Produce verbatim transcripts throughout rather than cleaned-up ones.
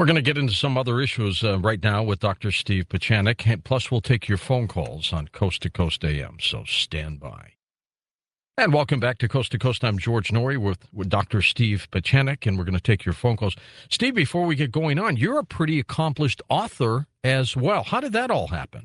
We're going to get into some other issues uh, right now with Doctor Steve Pieczenik. And plus, we'll take your phone calls on Coast to Coast A M, so stand by. And welcome back to Coast to Coast. I'm George Noory with, with Doctor Steve Pieczenik, and we're going to take your phone calls. Steve, before we get going on, you're a pretty accomplished author as well. How did that all happen?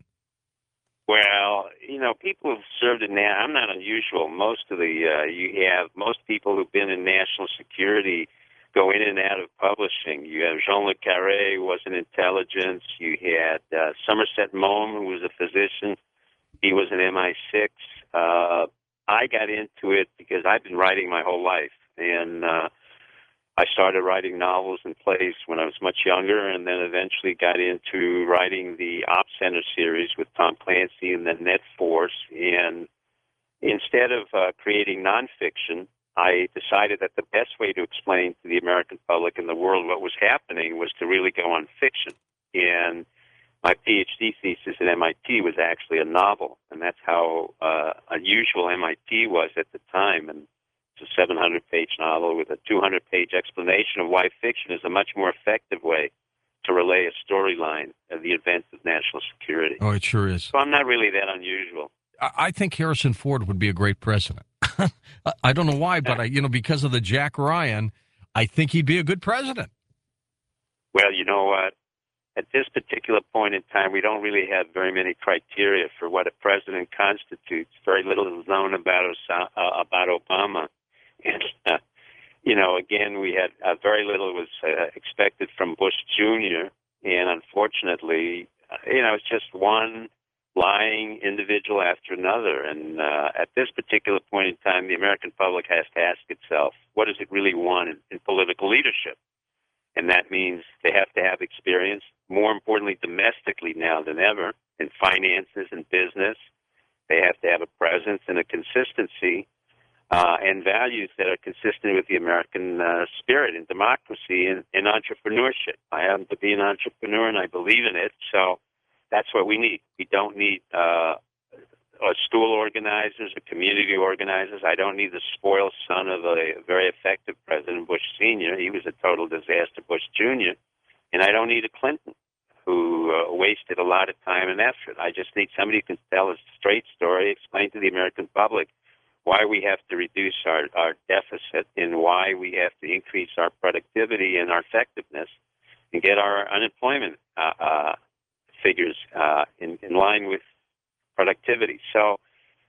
Well, you know, people who've served in that, I'm not unusual. Most of the, uh, you have most people who've been in national security go in and out of publishing. You have Jean-Luc Carré, who was in intelligence. You had uh, Somerset Maugham, who was a physician. He was in M I six. Uh, I got into it because I've been writing my whole life, and uh, I started writing novels and plays when I was much younger, and then eventually got into writing the Op Center series with Tom Clancy and then Net Force. And instead of uh, creating nonfiction, I decided that the best way to explain to the American public and the world what was happening was to really go on fiction. And my PhD thesis at M I T was actually a novel, and that's how uh, unusual M I T was at the time. And it's a seven hundred page novel with a two hundred page explanation of why fiction is a much more effective way to relay a storyline of the events of national security. Oh, it sure is. So I'm not really that unusual. I think Harrison Ford would be a great president. I don't know why, but I, you know, because of the Jack Ryan, I think he'd be a good president. Well, you know what? At this particular point in time, we don't really have very many criteria for what a president constitutes. Very little is known about Osama, uh, about Obama. And, uh, you know, again, we had uh, very little was uh, expected from Bush Junior And unfortunately, uh, you know, it's just one lying individual after another. And uh, at this particular point in time, the American public has to ask itself, what does it really want in, in political leadership? And that means they have to have experience, more importantly, domestically now than ever, in finances and business. They have to have a presence and a consistency uh, and values that are consistent with the American uh, spirit and democracy and, and entrepreneurship. I happen to be an entrepreneur, and I believe in it, so that's what we need. We don't need uh, or school organizers or community organizers. I don't need the spoiled son of a very effective President Bush Senior He was a total disaster, Bush Junior And I don't need a Clinton who uh, wasted a lot of time and effort. I just need somebody who can tell a straight story, explain to the American public why we have to reduce our, our deficit and why we have to increase our productivity and our effectiveness and get our unemployment uh, uh, figures uh, in, in line with productivity. So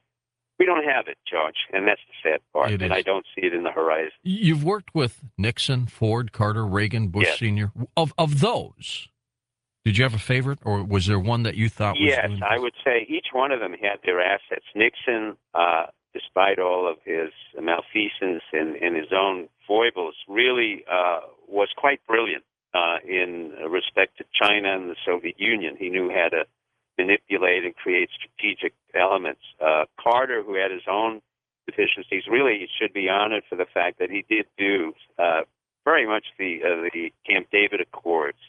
we don't have it, George, and that's the sad part, It and is. I don't see it in the horizon. You've worked with Nixon, Ford, Carter, Reagan, Bush Yes. Senior Of of those, did you have a favorite, or was there one that you thought was Yes, doing I this? would say each one of them had their assets. Nixon, uh, despite all of his malfeasance and, and his own foibles, really uh, was quite brilliant uh, in respect to China and the Soviet Union. He knew how to manipulate and create strategic elements. Uh, Carter, who had his own deficiencies, really should be honored for the fact that he did do uh, very much the uh, the Camp David Accords.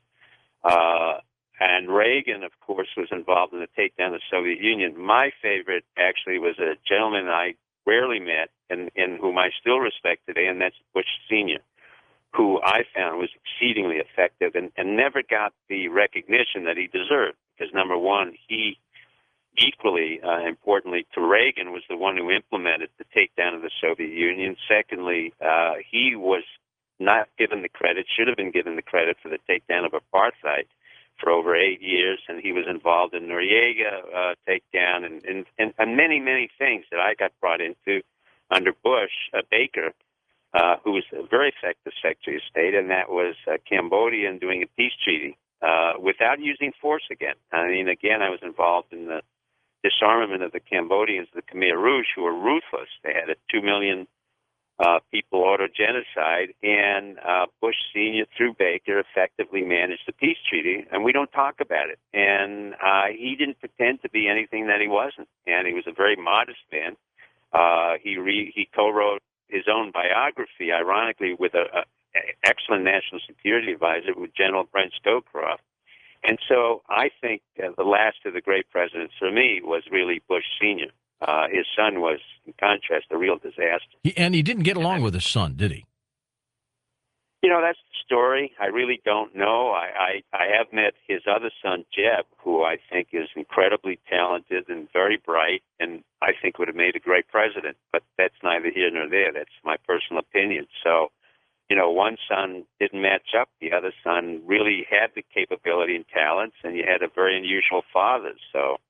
Uh, and Reagan, of course, was involved in the takedown of the Soviet Union. My favorite, actually, was a gentleman I rarely met and, and whom I still respect today, and that's Bush Senior, who I found was exceedingly effective and, and never got the recognition that he deserved. Because, number one, he, equally uh, importantly to Reagan, was the one who implemented the takedown of the Soviet Union. Secondly, uh, he was not given the credit, should have been given the credit for the takedown of apartheid for over eight years, and he was involved in Noriega uh, takedown and, and, and, and many, many things that I got brought into under Bush, uh, Baker, uh, who was a very effective Secretary of State, and that was uh, Cambodia and doing a peace treaty uh, without using force again. I mean, again, I was involved in the disarmament of the Cambodians, the Khmer Rouge, who were ruthless. They had a two million uh, people auto-genocide, and uh, Bush Senior through Baker effectively managed the peace treaty, and we don't talk about it. And uh, he didn't pretend to be anything that he wasn't, and he was a very modest man. Uh, he re- he co-wrote his own biography, ironically, with an excellent national security advisor, with General Brent Scowcroft. And so I think uh, the last of the great presidents for me was really Bush Senior Uh, his son was, in contrast, a real disaster. He, and he didn't get along with his son, did he? You know, that's the story. I really don't know. I, I, I have met his other son, Jeb, who I think is incredibly talented and very bright, and I think would have made a great president. But that's neither here nor there. That's my personal opinion. So, you know, one son didn't match up. The other son really had the capability and talents, and you had a very unusual father. So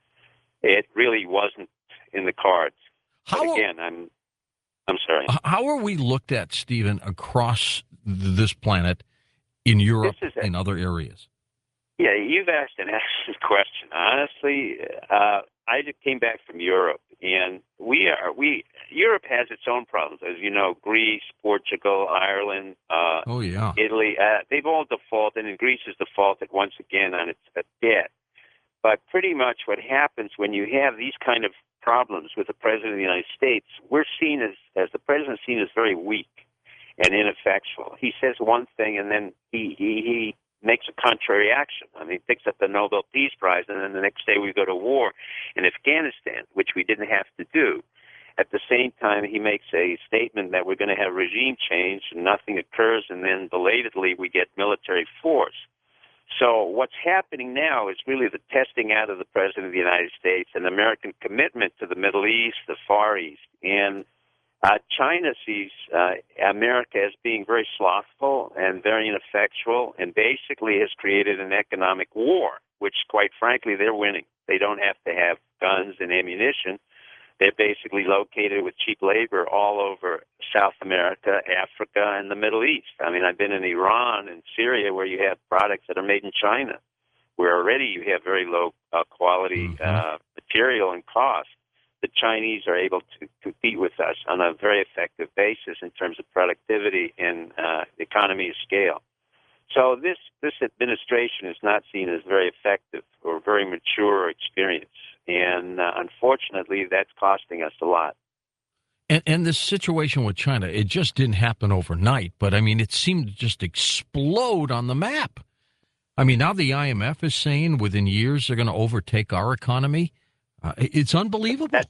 it really wasn't in the cards. How but again, I'm I'm sorry. How are we looked at, Stephen, across this planet, in Europe, This is a- in other areas? Yeah, you've asked an excellent question. Honestly, uh, I just came back from Europe, and we are we Europe has its own problems, as you know. Greece, Portugal, Ireland, uh, Oh, yeah. Italy, uh, they've all defaulted, and Greece has defaulted once again on its uh, debt. But pretty much what happens when you have these kind of problems with the President of the United States, we're seen as, as the President is seen as very weak and ineffectual. He says one thing, and then he, he, he makes a contrary action. I mean, he picks up the Nobel Peace Prize, and then the next day we go to war in Afghanistan, which we didn't have to do. At the same time, he makes a statement that we're going to have regime change, and nothing occurs, and then belatedly we get military force. So what's happening now is really the testing out of the President of the United States and American commitment to the Middle East, the Far East. And uh, China sees uh, America as being very slothful and very ineffectual, and basically has created an economic war, which, quite frankly, they're winning. They don't have to have guns and ammunition. They're basically located with cheap labor all over South America, Africa, and the Middle East. I mean, I've been in Iran and Syria where you have products that are made in China, where already you have very low uh, quality Mm-hmm. uh, material and cost. The Chinese are able to compete with us on a very effective basis in terms of productivity and uh, economy of scale. So this, this administration is not seen as very effective or very mature or experienced. And uh, unfortunately, that's costing us a lot. And, and this situation with China, it just didn't happen overnight, but I mean, it seemed to just explode on the map. I mean, now the I M F is saying within years they're going to overtake our economy. Uh, it's unbelievable. That's,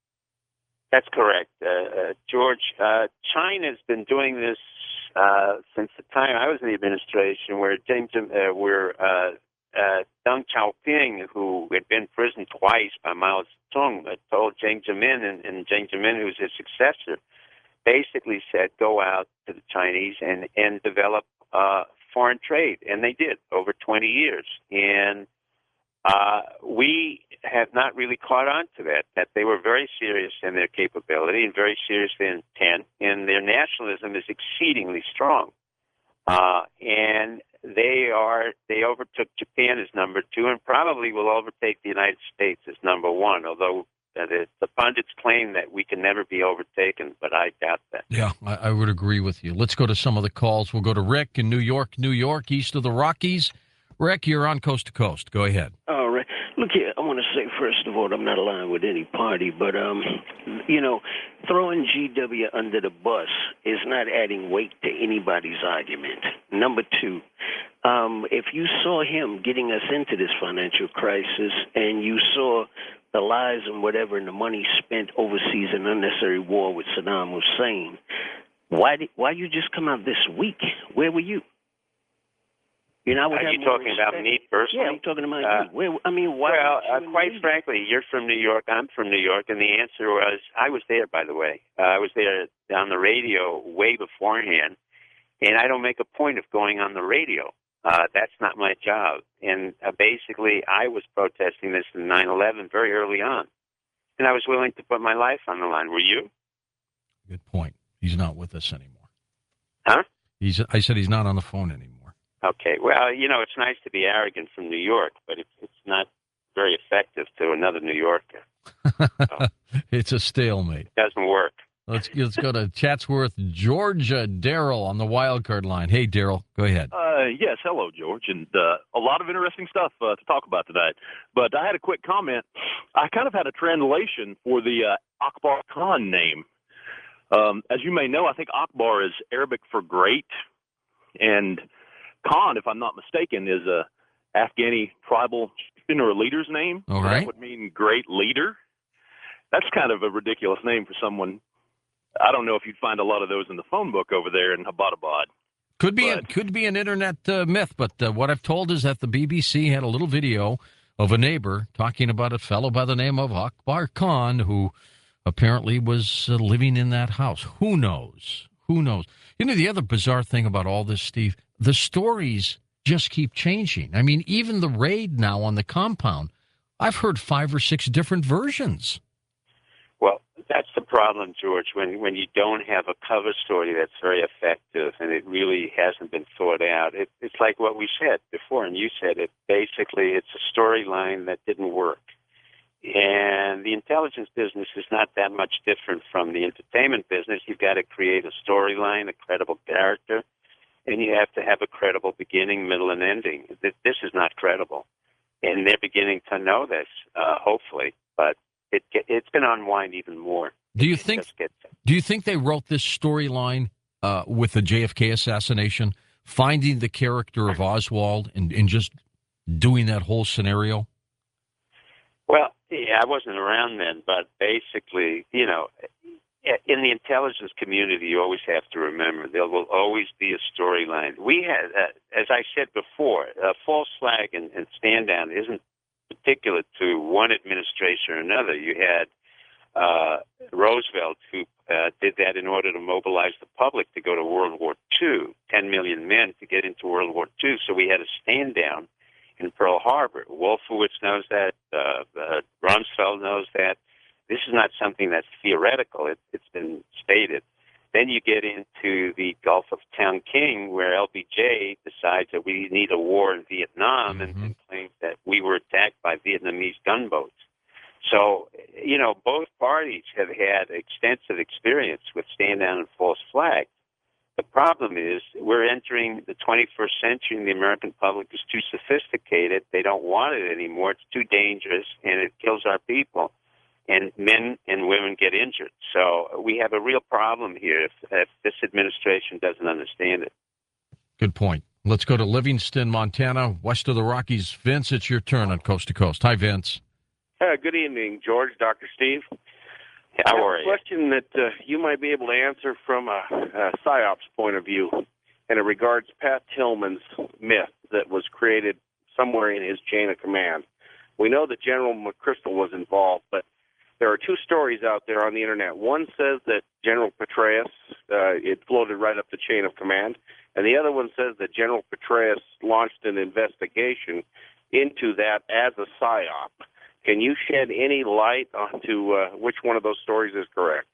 that's correct. Uh, uh, George, uh, China's been doing this uh, since the time I was in the administration, where James, uh, where uh, uh, Deng Xiaoping, who had been imprisoned twice by Mao Zedong, uh, told Jiang Zemin, and, and Jiang Zemin, who was his successor, basically said, go out to the Chinese and, and develop uh, foreign trade. And they did over twenty years. And uh, we have not really caught on to that, that they were very serious in their capability and very serious in intent, and their nationalism is exceedingly strong. Uh, and they are they overtook Japan as number two, and probably will overtake the United States as number one, although uh, the, the pundits claim that we can never be overtaken, but I doubt that. Yeah, I, I would agree with you. Let's go to some of the calls. We'll go to Rick in New York, New York, east of the Rockies. Rick, you're on Coast to Coast. Go ahead. All right. Look here, I want to say, first of all, I'm not aligned with any party, but, um, you know, throwing G W under the bus is not adding weight to anybody's argument. Number two, um, if you saw him getting us into this financial crisis and you saw the lies and whatever and the money spent overseas in unnecessary war with Saddam Hussein, why did, why you just come out this week? Where were you? You know, I would Are have you more talking respect. about me personally? Yeah, I'm talking about Uh, you. Where, I mean, why? Well, weren't you uh, in the quite meeting? frankly, you're from New York. I'm from New York, and the answer was I was there. By the way, uh, I was there on the radio way beforehand, and I don't make a point of going on the radio. Uh, that's not my job. And uh, basically, I was protesting this in nine eleven very early on, and I was willing to put my life on the line. Were you? Good point. He's not with us anymore. Huh? He's. I said he's not on the phone anymore. Okay. Well, you know, it's nice to be arrogant from New York, but it's, it's not very effective to another New Yorker. So, It's a stalemate. it doesn't work. Let's let's go to Chatsworth, Georgia. Daryl on the wild card line. Hey, Daryl, go ahead. Uh, yes, hello, George, and uh, a lot of interesting stuff uh, to talk about tonight. But I had a quick comment. I kind of had a translation for the uh, Akbar Khan name. Um, as you may know, I think Akbar is Arabic for great, and Khan, if I'm not mistaken, is a Afghani tribal chieftain or a leader's name. All So right. That would mean great leader. That's kind of a ridiculous name for someone. I don't know if you'd find a lot of those in the phone book over there in Abbottabad. Could be, but, a, could be an internet uh, myth, but uh, what I've told is that the B B C had a little video of a neighbor talking about a fellow by the name of Akbar Khan who apparently was uh, living in that house. Who knows? Who knows? You know, the other bizarre thing about all this, Steve, the stories just keep changing. I mean, even the raid now on the compound, I've heard five or six different versions. Well, that's the problem, George, when, when you don't have a cover story that's very effective and it really hasn't been thought out. It, it's like what we said before, and you said it. Basically, it's a storyline that didn't work. And the intelligence business is not that much different from the entertainment business. You've got to create a storyline, a credible character, and you have to have a credible beginning, middle, and ending. This is not credible. And they're beginning to know this, uh, hopefully, but it, it's going to unwind even more. Do you think? Do you think they wrote this storyline uh, with the J F K assassination, finding the character of Oswald and, and just doing that whole scenario? Well, yeah, I wasn't around then, but basically, you know, in the intelligence community, you always have to remember there will always be a storyline. We had, uh, as I said before, uh, false flag and, and stand down isn't particular to one administration or another. You had uh, Roosevelt, who uh, did that in order to mobilize the public to go to World War Two, ten million men to get into World War Two. So we had a stand down in Pearl Harbor. Wolfowitz knows that. Uh, uh, Rumsfeld knows that. This is not something that's theoretical. It, it's been stated. Then you get into the Gulf of Tonkin, where L B J decides that we need a war in Vietnam, mm-hmm. and, and claims that we were attacked by Vietnamese gunboats. So, you know, both parties have had extensive experience with stand down and false flag. The problem is we're entering the twenty-first century, and the American public is too sophisticated. They don't want it anymore. It's too dangerous, and it kills our people. And men and women get injured. So we have a real problem here if, if this administration doesn't understand it. Good point. Let's go to Livingston, Montana, west of the Rockies. Vince, it's your turn on Coast to Coast. Hi, Vince. Uh, good evening, George, Doctor Steve. How I have are a you? question that uh, you might be able to answer from a, a PsyOps point of view, and it regards Pat Tillman's myth that was created somewhere in his chain of command. We know that General McChrystal was involved, but there are two stories out there on the internet. One says that General Petraeus, uh, it floated right up the chain of command, and the other one says that General Petraeus launched an investigation into that as a PSYOP. Can you shed any light onto uh, which one of those stories is correct?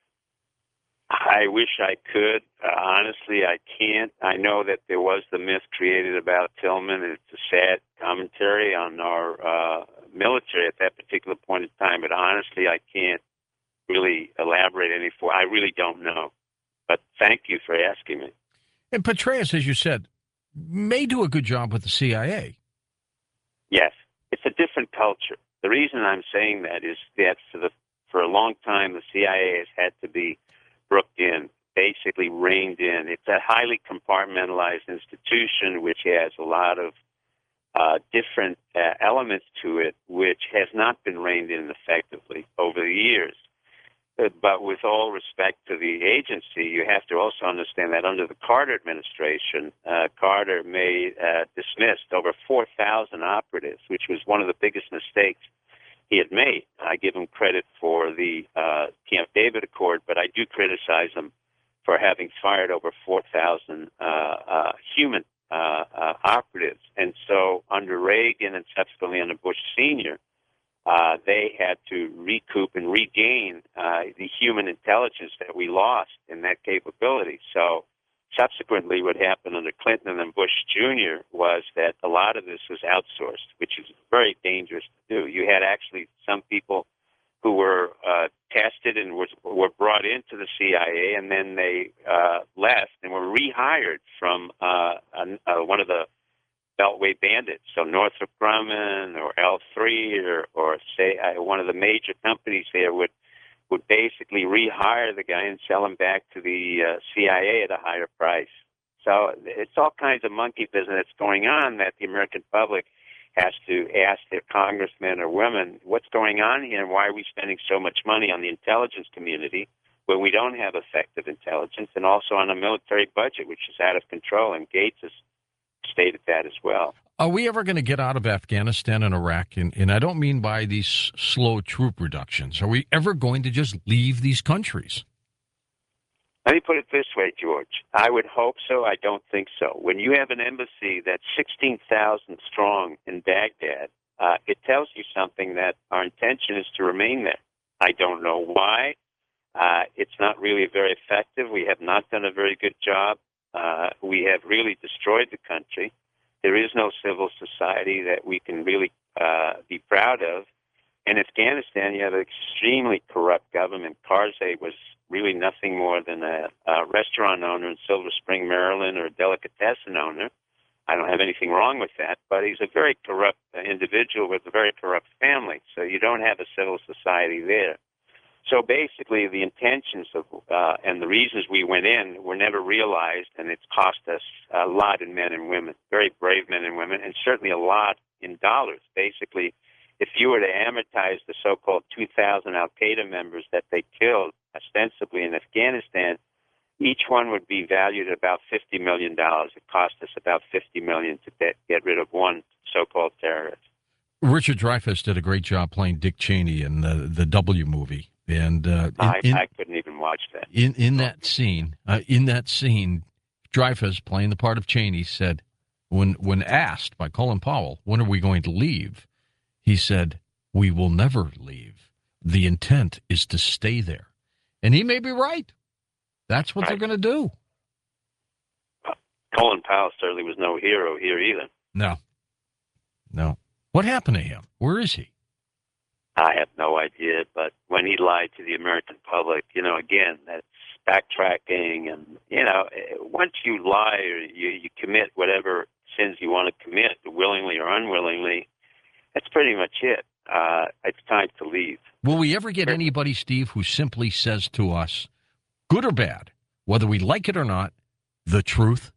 I wish I could. Uh, honestly, I can't. I know that there was the myth created about Tillman, and it's a sad commentary on our uh, military at that particular point in time, but honestly, I can't really elaborate any for. I really don't know. But thank you for asking me. And Petraeus, as you said, may do a good job with the C I A. Yes. It's a different culture. The reason I'm saying that is that for the for a long time, the C I A has had to be brooked in, basically reined in. It's a highly compartmentalized institution which has a lot of uh, different uh, elements to it, which has not been reined in effectively over the years. Uh, but with all respect to the agency, you have to also understand that under the Carter administration, uh, Carter made uh, dismissed over four thousand operatives, which was one of the biggest mistakes he had made. I give him credit for the uh, Camp David Accord, but I do criticize him for having fired over four thousand uh, uh, human uh, uh, operatives. And so under Reagan and subsequently under Bush Senior, uh, they had to recoup and regain uh, the human intelligence that we lost in that capability. So subsequently, what happened under Clinton and then Bush Junior was that a lot of this was outsourced, which is very dangerous to do. You had actually some people who were uh, tested and was, were brought into the C I A, and then they uh, left and were rehired from uh, uh, one of the Beltway bandits, so Northrop Grumman or L three or, or say uh, one of the major companies there would would basically rehire the guy and sell him back to the uh, C I A at a higher price. So it's all kinds of monkey business that's going on that the American public has to ask their congressmen or women, what's going on here and why are we spending so much money on the intelligence community when we don't have effective intelligence, and also on a military budget, which is out of control. And Gates has stated that as well. Are we ever going to get out of Afghanistan and Iraq? And, and I don't mean by these slow troop reductions. Are we ever going to just leave these countries? Let me put it this way, George. I would hope so. I don't think so. When you have an embassy that's sixteen thousand strong in Baghdad, uh, it tells you something that our intention is to remain there. I don't know why. Uh, it's not really very effective. We have not done a very good job. Uh, we have really destroyed the country. There is no civil society that we can really uh, be proud of. In Afghanistan, you have an extremely corrupt government. Karzai was really nothing more than a, a restaurant owner in Silver Spring, Maryland, or a delicatessen owner. I don't have anything wrong with that, but he's a very corrupt individual with a very corrupt family, so you don't have a civil society there. So basically, the intentions of uh, and the reasons we went in were never realized, and it's cost us a lot in men and women, very brave men and women, and certainly a lot in dollars. Basically, if you were to amortize the so-called two thousand Al-Qaeda members that they killed ostensibly in Afghanistan, each one would be valued at about fifty million dollars. It cost us about fifty million dollars to get rid of one so-called terrorist. Richard Dreyfuss did a great job playing Dick Cheney in the, the W movie. And uh, in, I, in, I couldn't even watch that. In in that scene, uh, in that scene, Dreyfuss, playing the part of Cheney, said, when when asked by Colin Powell, when are we going to leave? He said, we will never leave. The intent is to stay there. And he may be right. That's what right. they're going to do. Uh, Colin Powell certainly was no hero here either. No. No. What happened to him? Where is he? I have no idea, but when he lied to the American public, you know, again, that's backtracking. And, you know, once you lie or you, you commit whatever sins you want to commit, willingly or unwillingly, that's pretty much it. Uh, it's time to leave. Will we ever get anybody, Steve, who simply says to us, good or bad, whether we like it or not, the truth?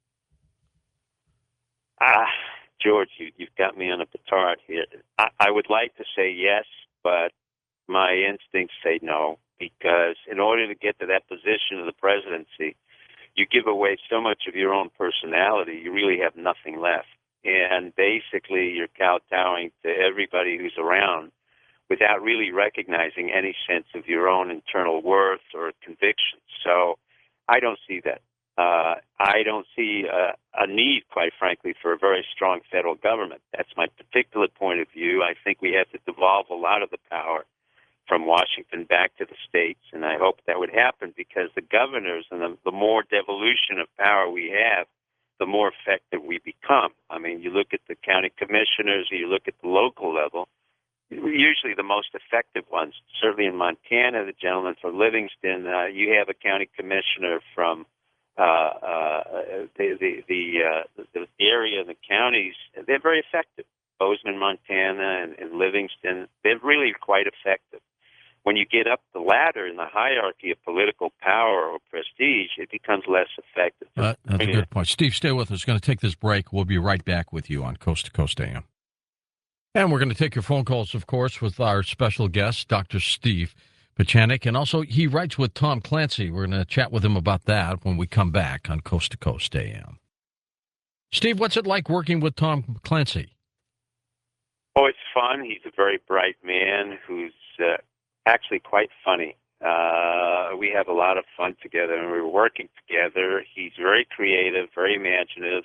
Ah. George, you, you've got me on a petard here. I, I would like to say yes, but my instincts say no, because in order to get to that position of the presidency, you give away so much of your own personality, you really have nothing left. And basically, you're kowtowing to everybody who's around without really recognizing any sense of your own internal worth or conviction. So I don't see that. Uh, I don't see a, a need, quite frankly, for a very strong federal government. That's my particular point of view. I think we have to devolve a lot of the power from Washington back to the states, and I hope that would happen because the governors and the, the more devolution of power we have, the more effective we become. I mean, you look at the county commissioners, you look at the local level, usually the most effective ones. Certainly in Montana, the gentleman from Livingston, uh, you have a county commissioner from Uh, uh, the the the, uh, the area and the counties, they're very effective. Bozeman, Montana, and, and Livingston, they're really quite effective. When you get up the ladder in the hierarchy of political power or prestige, it becomes less effective. Uh, that's a good point. Steve, stay with us. We're going to take this break. We'll be right back with you on Coast to Coast A M. And we're going to take your phone calls, of course, with our special guest, Doctor Steve Pieczenik, and also he writes with Tom Clancy. We're going to chat with him about that when we come back on Coast to Coast A M. Steve, what's it like working with Tom Clancy? Oh, it's fun. He's a very bright man who's uh, actually quite funny. Uh, we have a lot of fun together, and we're working together. He's very creative, very imaginative,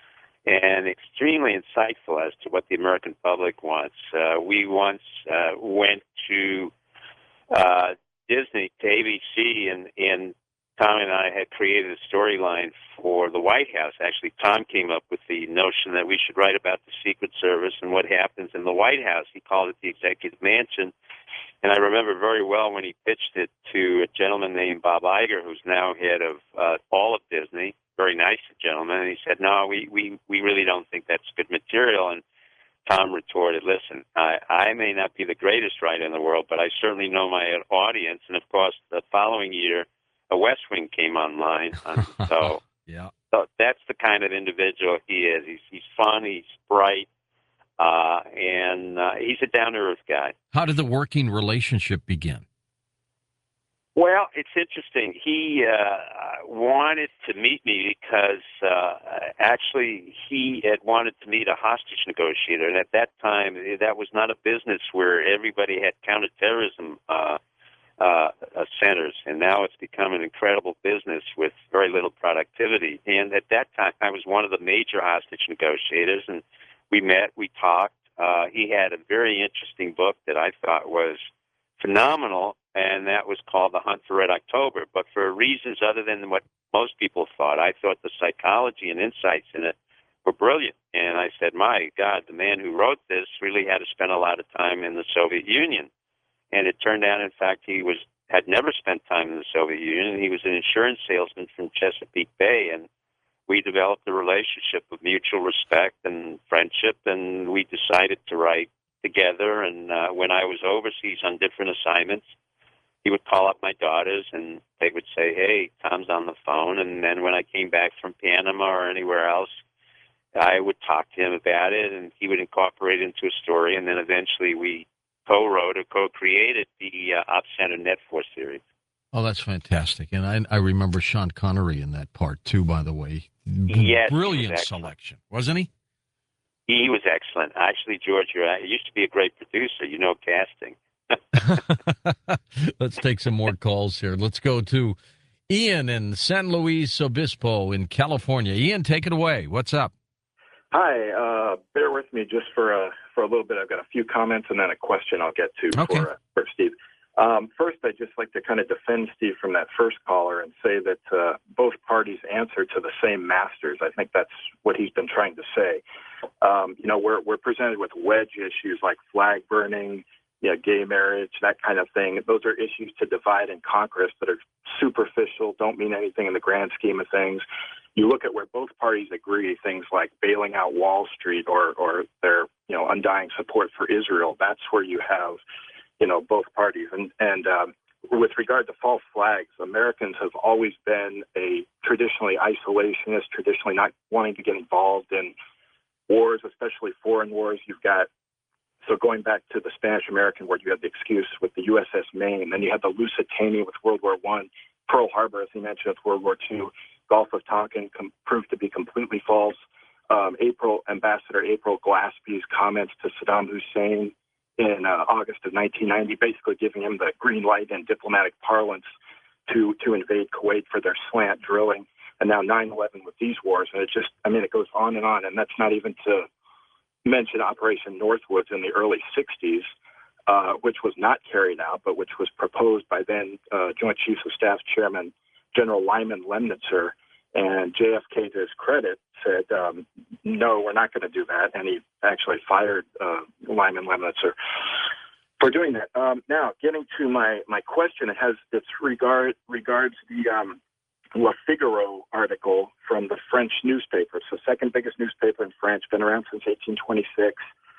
and extremely insightful as to what the American public wants. Uh, we once uh, went to Uh, Disney to A B C, and, and Tom and I had created a storyline for the White House. Actually, Tom came up with the notion that we should write about the Secret Service and what happens in the White House. He called it the Executive Mansion. And I remember very well when he pitched it to a gentleman named Bob Iger, who's now head of uh, all of Disney, very nice gentleman. And he said, no, we, we, we really don't think that's good material. And Tom retorted, listen, I, I may not be the greatest writer in the world, but I certainly know my audience. And, of course, the following year, a West Wing came online. Um, so, yeah. so that's the kind of individual he is. He's, he's fun, he's bright, uh, and uh, he's a down-to-earth guy. How did the working relationship begin? Well, it's interesting. He uh, wanted to meet me because uh, actually he had wanted to meet a hostage negotiator, and at that time that was not a business where everybody had counterterrorism uh, uh, uh, centers, and now it's become an incredible business with very little productivity. And at that time, I was one of the major hostage negotiators, and we met, we talked. Uh, he had a very interesting book that I thought was phenomenal, and that was called The Hunt for Red October. But for reasons other than what most people thought, I thought the psychology and insights in it were brilliant. And I said, my God, the man who wrote this really had to spend a lot of time in the Soviet Union. And it turned out, in fact, he was had never spent time in the Soviet Union. He was an insurance salesman from Chesapeake Bay, and we developed a relationship of mutual respect and friendship, and we decided to write together. And uh, when I was overseas on different assignments, he would call up my daughters, and they would say, hey, Tom's on the phone. And then when I came back from Panama or anywhere else, I would talk to him about it, and he would incorporate it into a story. And then eventually we co-wrote or co-created the uh, Op Center Net Force series. Oh, that's fantastic. And I, I remember Sean Connery in that part, too, by the way. Yes, Brilliant selection, wasn't he? He was excellent. Actually, George, you used to be a great producer. You know casting. Let's take some more calls here. Let's go to Ian in San Luis Obispo in California. Ian, take it away. What's up? Hi. Uh, bear with me just for a, for a little bit. I've got a few comments and then a question I'll get to okay. for, uh, for Steve. Um, first, I'd just like to kind of defend Steve from that first caller and say that uh, both parties answer to the same masters. I think that's what he's been trying to say. Um, you know, we're we're presented with wedge issues like flag burning, you know, gay marriage, that kind of thing. Those are issues to divide and conquer us that are superficial, don't mean anything in the grand scheme of things. You look at where both parties agree, things like bailing out Wall Street or or their you know undying support for Israel. That's where you have you know both parties. And and um, with regard to false flags, Americans have always been a traditionally isolationist, traditionally not wanting to get involved in wars, especially foreign wars. You've got So going back to the Spanish-American War, you had the excuse with the U S S Maine. Then you had the Lusitania with World War One, Pearl Harbor, as he mentioned, with World War Two. Gulf of Tonkin com- proved to be completely false. Um, April Ambassador April Glaspie's comments to Saddam Hussein in uh, August of nineteen ninety, basically giving him the green light in diplomatic parlance to, to invade Kuwait for their slant drilling. And now nine eleven with these wars. And it just, I mean, it goes on and on. And that's not even to mention Operation Northwoods in the early sixties, uh, which was not carried out, but which was proposed by then uh, Joint Chiefs of Staff Chairman General Lyman Lemnitzer. And J F K, to his credit, said, um, no, we're not going to do that. And he actually fired uh, Lyman Lemnitzer for doing that. Um, now, getting to my, my question, it has its regard regards the um, Le Figaro article from the French newspaper. It's the second biggest newspaper in France, been around since eighteen twenty-six.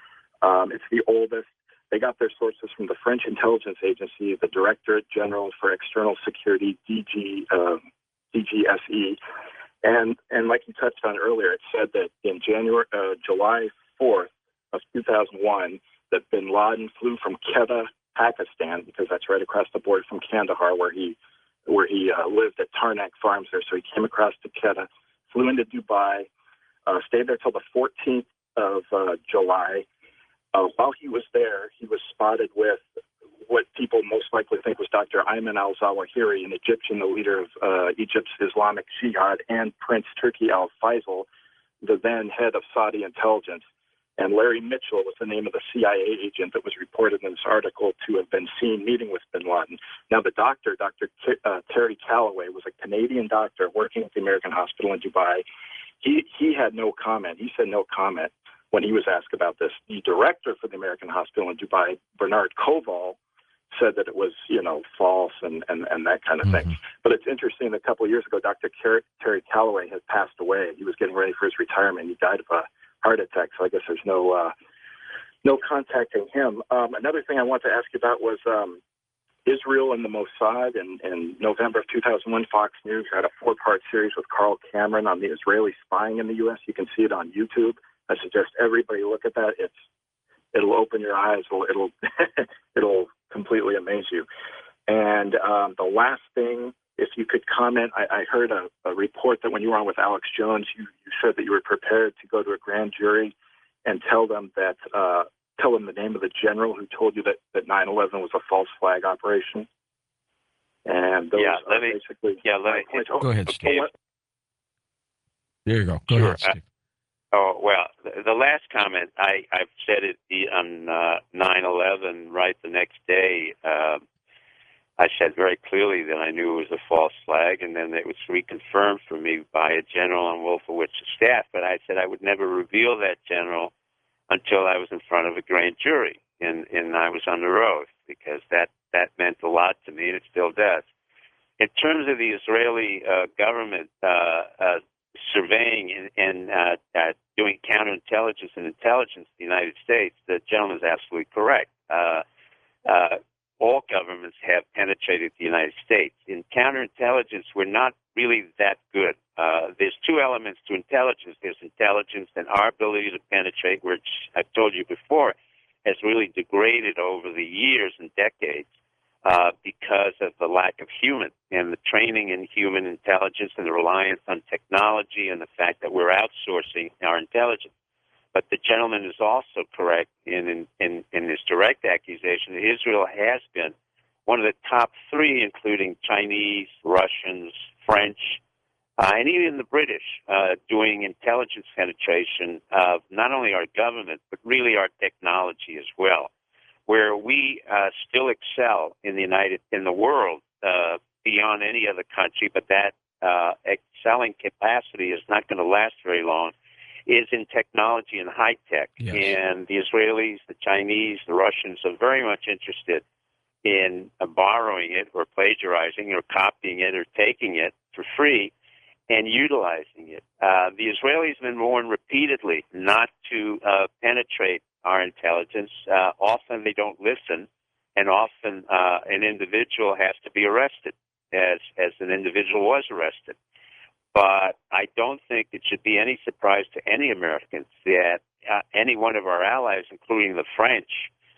Um, it's the oldest. They got their sources from the French intelligence agency, the Directorate General for External Security, D G, uh, D G S E. And, and like you touched on earlier, it said that in January, uh, July fourth of two thousand one, that bin Laden flew from Quetta, Pakistan, because that's right across the border from Kandahar, where he where he uh, lived at Tarnak Farms there. So he came across to Quetta, flew into Dubai, uh, stayed there till the fourteenth of uh, July. Uh, while he was there, he was spotted with what people most likely think was Doctor Ayman al-Zawahiri, an Egyptian, the leader of uh, Egypt's Islamic Jihad, and Prince Turki al-Faisal, the then head of Saudi intelligence. And Larry Mitchell was the name of the C I A agent that was reported in this article to have been seen meeting with bin Laden. Now, the doctor, Doctor T- uh, Terry Calloway, was a Canadian doctor working at the American Hospital in Dubai. He he had no comment. He said no comment when he was asked about this. The director for the American Hospital in Dubai, Bernard Koval, said that it was, you know, false and, and, and that kind of Mm-hmm. thing. But it's interesting, a couple of years ago, Doctor Car- Terry Calloway had passed away. He was getting ready for his retirement. He died of a heart attack, so I guess there's no uh, no contacting him. Um, another thing I want to ask you about was um, Israel and the Mossad. In, in November of two thousand one, Fox News had a four-part series with Carl Cameron on the Israeli spying in the U S. You can see it on YouTube. I suggest everybody look at that. It's it'll open your eyes. It'll it'll, it'll completely amaze you. And um, the last thing, if you could comment, I, I heard a, a report that when you were on with Alex Jones, you, you said that you were prepared to go to a grand jury and tell them that uh, tell them the name of the general who told you that, that nine eleven was a false flag operation. And those yeah, let are me, basically yeah, let me, oh, Go ahead, Steve. oh, There you go. Go Sure. ahead, Steve. Oh, well, the, the last comment, I, I've said it the, on uh, nine eleven, right the next day. Uh, I said very clearly that I knew it was a false flag, and then it was reconfirmed for me by a general on Wolfowitz's staff. But I said I would never reveal that general until I was in front of a grand jury, and, and I was under oath, because that, that meant a lot to me, and it still does. In terms of the Israeli uh, government uh, uh, surveying and, and uh, uh, doing counterintelligence and intelligence in the United States, the gentleman is absolutely correct. Uh, uh, all governments have penetrated the United States. In counterintelligence, we're not really that good. Uh, there's two elements to intelligence. There's intelligence, and our ability to penetrate, which I've told you before, has really degraded over the years and decades uh, because of the lack of human and the training in human intelligence and the reliance on technology and the fact that we're outsourcing our intelligence. But the gentleman is also correct in, in, in, in his direct accusation that Israel has been one of the top three, including Chinese, Russians, French, uh, and even the British, uh, doing intelligence penetration of not only our government, but really our technology as well, where we uh, still excel in the United, in the world uh, beyond any other country, but that uh, excelling capacity is not going to last very long, is in technology and high tech. Yes. And the Israelis, the Chinese, the Russians are very much interested in uh, borrowing it or plagiarizing or copying it or taking it for free and utilizing it. Uh, the Israelis have been warned repeatedly not to uh, penetrate our intelligence. Uh, often they don't listen, and often uh, an individual has to be arrested, as, as an individual was arrested. But I don't think it should be any surprise to any Americans that uh, any one of our allies, including the French,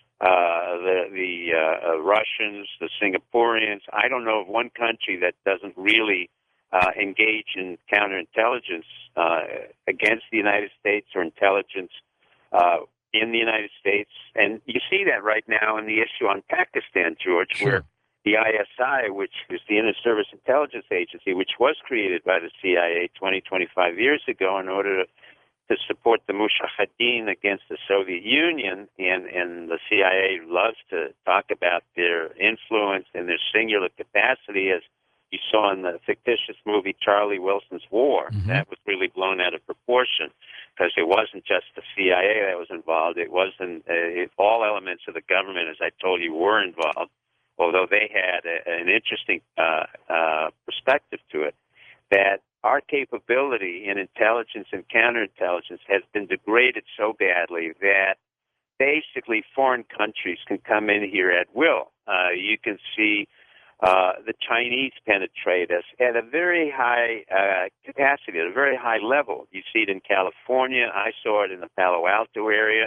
uh, the, the uh, uh, Russians, the Singaporeans, I don't know of one country that doesn't really uh, engage in counterintelligence uh, against the United States or intelligence uh, in the United States. And you see that right now in the issue on Pakistan, George, Sure. where the I S I, which is the Inter-Service Intelligence Agency, which was created by the C I A twenty, twenty-five years ago in order to, to support the Mujahideen against the Soviet Union, and, and the C I A loves to talk about their influence and their singular capacity, as you saw in the fictitious movie Charlie Wilson's War. Mm-hmm. That was really blown out of proportion, because it wasn't just the C I A that was involved. It wasn't uh, it, all elements of the government, as I told you, were involved, although they had a, an interesting uh, uh, perspective to it, that our capability in intelligence and counterintelligence has been degraded so badly that basically foreign countries can come in here at will. Uh, you can see uh, the Chinese penetrate us at a very high uh, capacity, at a very high level. You see it in California. I saw it in the Palo Alto area.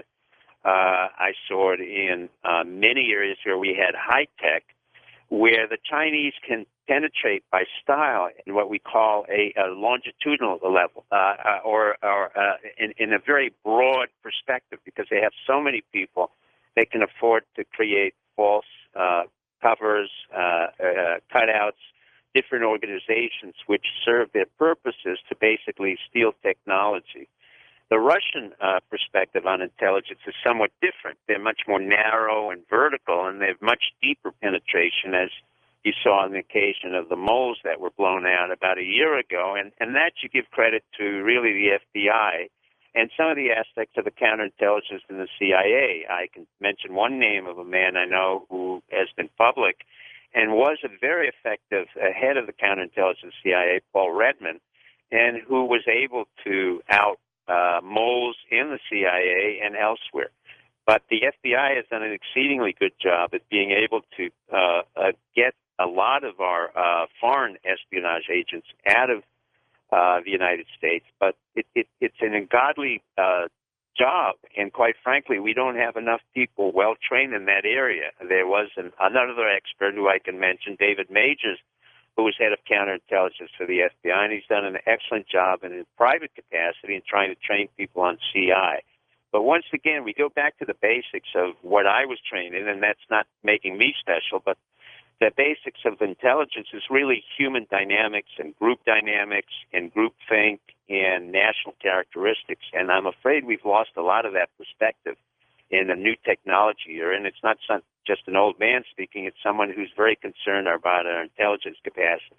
Uh, I saw it in uh, many areas where we had high tech, where the Chinese can penetrate by style in what we call a, a longitudinal level, uh, uh, or, or uh, in, in a very broad perspective, because they have so many people, they can afford to create false uh, covers, uh, uh, cutouts, different organizations which serve their purposes to basically steal technology. The Russian uh, perspective on intelligence is somewhat different. They're much more narrow and vertical, and they have much deeper penetration, as you saw on the occasion of the moles that were blown out about a year ago. And, and that you give credit to really the F B I and some of the aspects of the counterintelligence in the C I A. I can mention one name of a man I know who has been public and was a very effective uh, head of the counterintelligence C I A, Paul Redman, and who was able to out Uh, moles in the C I A and elsewhere. But the F B I has done an exceedingly good job at being able to uh, uh, get a lot of our uh, foreign espionage agents out of uh, the United States. But it, it, it's an ungodly uh, job and quite frankly, we don't have enough people well trained in that area. There was an, another expert who I can mention, David Majors, who was head of counterintelligence for the F B I, and he's done an excellent job in a private capacity in trying to train people on C I. But once again, we go back to the basics of what I was trained in, and that's not making me special, but the basics of intelligence is really human dynamics and group dynamics and groupthink and national characteristics. And I'm afraid we've lost a lot of that perspective in the new technology era. And it's not some, just an old man speaking. It's someone who's very concerned about our intelligence capacity.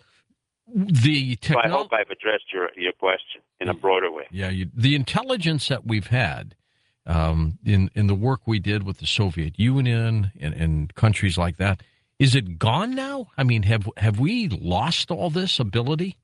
The technol- so I hope I've addressed your, your question in a broader way. Yeah, you, the intelligence that we've had um, in, in the work we did with the Soviet Union and, and countries like that, is it gone now? I mean, have have we lost all this ability?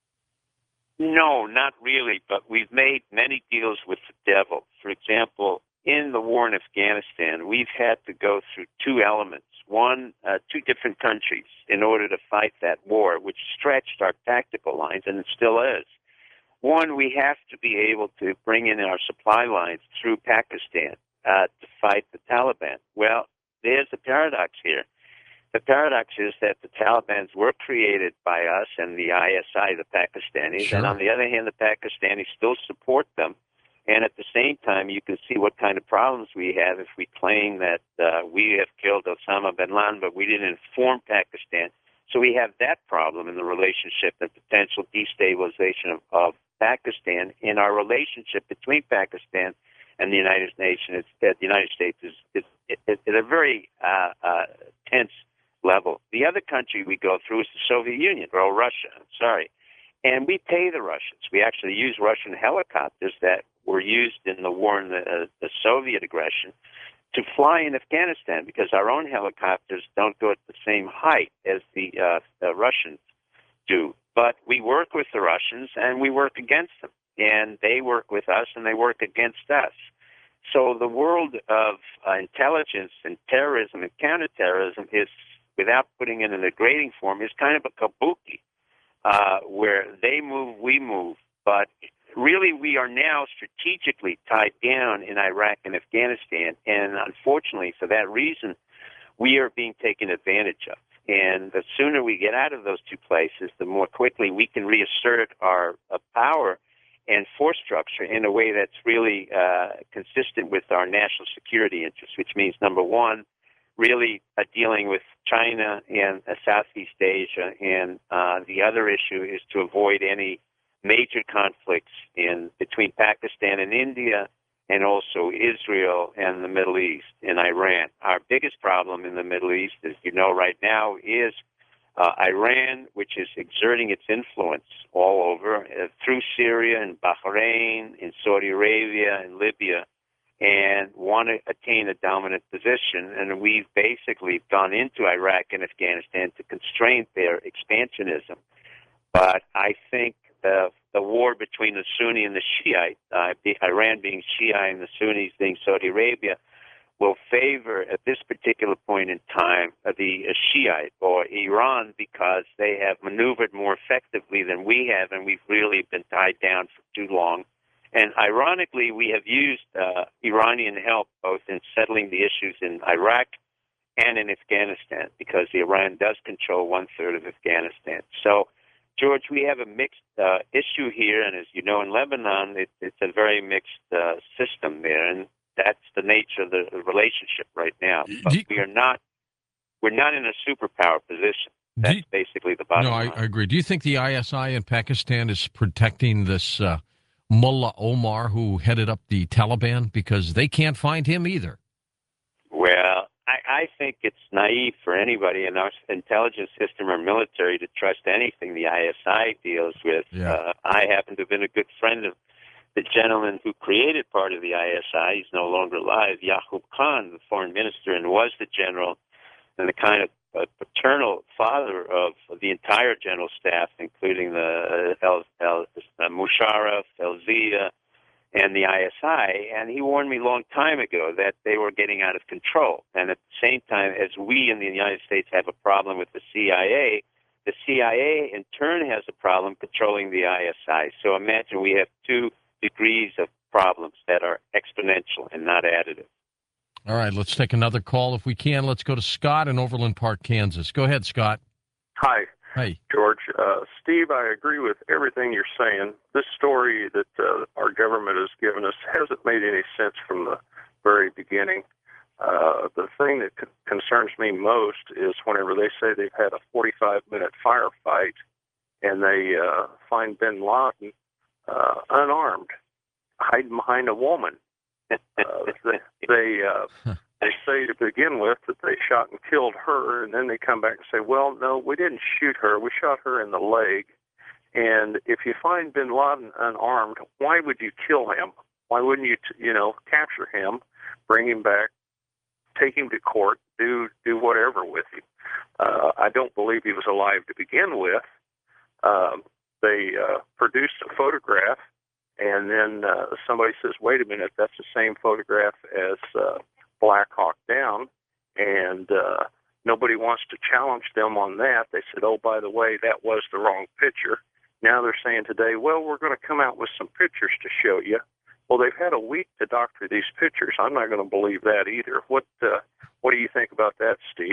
No, not really, but we've made many deals with the devil. For example, in the war in Afghanistan, we've had to go through two elements. One, uh, two different countries in order to fight that war, which stretched our tactical lines, and it still is. One, we have to be able to bring in our supply lines through Pakistan uh, to fight the Taliban. Well, there's a paradox here. The paradox is that the Taliban were created by us and the I S I, the Pakistanis, Sure. and on the other hand, the Pakistanis still support them. And at the same time, you can see what kind of problems we have if we claim that uh, we have killed Osama bin Laden, but we didn't inform Pakistan. So we have that problem in the relationship and potential destabilization of, of Pakistan. In our relationship between Pakistan and the United Nations, the United States is, is, is, is at a very uh, uh, tense level. The other country we go through is the Soviet Union, or Russia, I'm sorry. And we pay the Russians. We actually use Russian helicopters that were used in the war in the, uh, the Soviet aggression to fly in Afghanistan because our own helicopters don't go at the same height as the, uh, the Russians do. But we work with the Russians and we work against them. And they work with us and they work against us. So the world of uh, intelligence and terrorism and counterterrorism is, without putting it in a grading form, is kind of a kabuki, uh, where they move, we move. But really, we are now strategically tied down in Iraq and Afghanistan. And unfortunately, for that reason, we are being taken advantage of. And the sooner we get out of those two places, the more quickly we can reassert our uh, power and force structure in a way that's really uh, consistent with our national security interests, which means, number one, really uh, dealing with China and uh, Southeast Asia. And uh, the other issue is to avoid any major conflicts in between Pakistan and India, and also Israel and the Middle East and Iran. Our biggest problem in the Middle East, as you know right now, is uh, Iran, which is exerting its influence all over uh, through Syria and Bahrain, in Saudi Arabia and Libya, and want to attain a dominant position. And we've basically gone into Iraq and Afghanistan to constrain their expansionism. But I think the the war between the Sunni and the Shiite, uh, the Iran being Shia and the Sunnis being Saudi Arabia, will favor at this particular point in time uh, the uh, Shiite or Iran, because they have maneuvered more effectively than we have, and we've really been tied down for too long. And ironically, we have used uh, Iranian help both in settling the issues in Iraq and in Afghanistan, because Iran does control one-third of Afghanistan. So, George, we have a mixed uh, issue here, and as you know, in Lebanon, it, it's a very mixed uh, system there, and that's the nature of the relationship right now. But you, we are not, we're not in a superpower position. That's you, basically the bottom no, line. No, I, I agree. Do you think the I S I in Pakistan is protecting this uh, Mullah Omar who headed up the Taliban, because they can't find him either? Well, I, I think it's naive for anybody in our intelligence system or military to trust anything the I S I deals with. Yeah. Uh, I happen to have been a good friend of the gentleman who created part of the I S I. He's no longer alive, Yaqub Khan, the foreign minister, and was the general and the kind of uh, paternal father of the entire general staff, including the uh, El, El, uh, Musharraf, El Zia, and the I S I, and he warned me a long time ago that they were getting out of control. And at the same time, as we in the United States have a problem with the C I A, the C I A in turn has a problem controlling the I S I. So imagine we have two degrees of problems that are exponential and not additive. All right, let's take another call if we can. Let's go to Scott in Overland Park, Kansas. Go ahead, Scott. Hi, Hey. George. Uh, Steve, I agree with everything you're saying. This story that uh, our government has given us hasn't made any sense from the very beginning. Uh, the thing that c- concerns me most is whenever they say they've had a forty-five minute firefight and they uh, find bin Laden uh, unarmed, hiding behind a woman. Uh, they they, uh, they say to begin with that they shot and killed her, and then they come back and say, well, no, we didn't shoot her. We shot her in the leg. And if you find bin Laden unarmed, why would you kill him? Why wouldn't you, t- you know, capture him, bring him back, take him to court, do do whatever with him? Uh, I don't believe he was alive to begin with. Um, they uh, produced a photograph, and then uh, somebody says, wait a minute, that's the same photograph as uh, Black Hawk Down, and uh, nobody wants to challenge them on that. They said, oh, by the way, that was the wrong picture. Now they're saying today, well, we're going to come out with some pictures to show you. Well, they've had a week to doctor these pictures. I'm not going to believe that either. What uh, what do you think about that, Steve?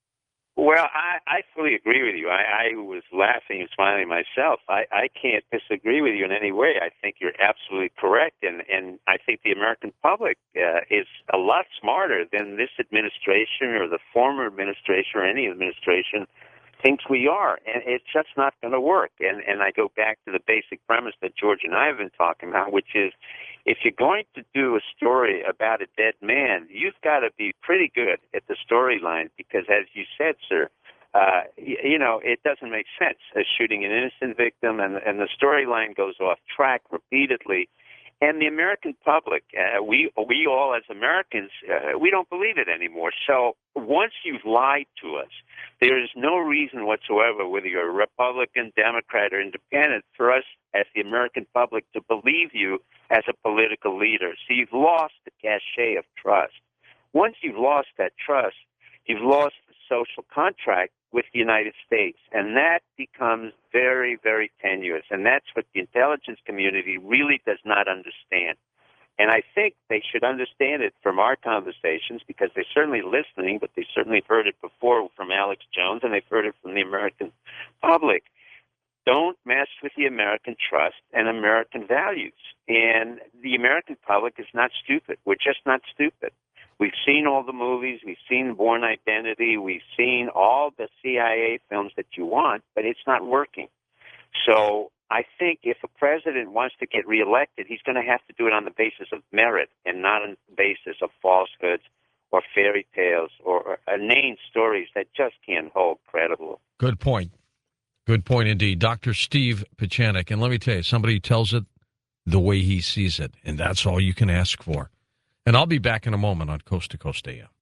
Well, I, I fully agree with you. I, I was laughing and smiling myself. I, I can't disagree with you in any way. I think you're absolutely correct, and, and I think the American public uh, is a lot smarter than this administration or the former administration or any administration thinks we are, and it's just not going to work. And, and I go back to the basic premise that George and I have been talking about, which is if you're going to do a story about a dead man, you've got to be pretty good at the storyline because, as you said, sir, uh, you, you know, it doesn't make sense as shooting an innocent victim, and, and the storyline goes off track repeatedly. And the American public, uh, we we all as Americans, uh, we don't believe it anymore. So once you've lied to us, there is no reason whatsoever, whether you're a Republican, Democrat, or Independent, for us as the American public to believe you as a political leader. So you've lost the cachet of trust. Once you've lost that trust, you've lost the social contract with the United States, and that becomes very, very tenuous, and that's what the intelligence community really does not understand. And I think they should understand it from our conversations because they're certainly listening, but they certainly heard it before from Alex Jones, and they've heard it from the American public. Don't mess with the American trust and American values. And the American public is not stupid. We're just not stupid. We've seen all the movies. We've seen Bourne Identity. We've seen all the C I A films that you want, but it's not working. So I think if a president wants to get reelected, he's going to have to do it on the basis of merit and not on the basis of falsehoods or fairy tales or inane stories that just can't hold credible. Good point. Good point indeed. Doctor Steve Pieczenik. And let me tell you, somebody tells it the way he sees it, and that's all you can ask for. And I'll be back in a moment on Coast to Coast A M.